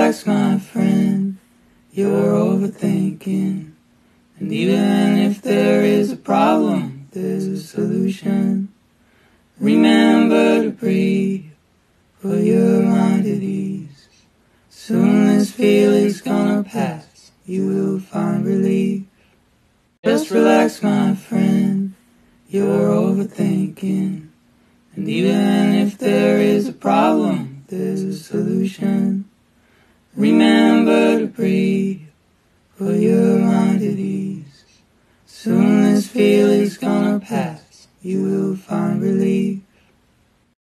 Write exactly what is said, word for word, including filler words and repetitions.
relax, my friend, you're overthinking. And even if there is a problem, there's a solution. Remember to breathe, put your mind at ease. Soon this feeling's gonna pass, you will find relief. Just relax, my friend, you're overthinking. And even if there is a problem, there's a solution. Remember to breathe, put your mind at ease. Soon this feeling's gonna pass, you will find relief.